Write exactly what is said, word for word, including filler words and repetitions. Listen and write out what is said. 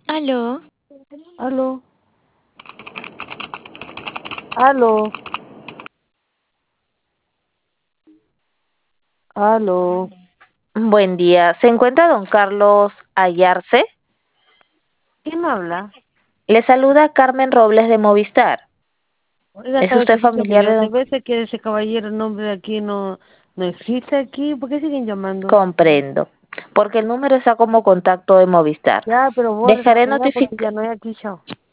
Aló, Aló, aló, aló. Buen día. ¿Se encuentra don Carlos Ayarce? ¿Quién habla? Le saluda Carmen Robles de Movistar. Oiga, ¿Es sabe usted que dicho familiar de millones de don... veces que ese caballero nombre de aquí no, no existe aquí. ¿Por qué siguen llamando? Comprendo, porque el número está como contacto de Movistar. Ya, pero borre la Dejaré señal porque notific... ya no hay aquí, chao.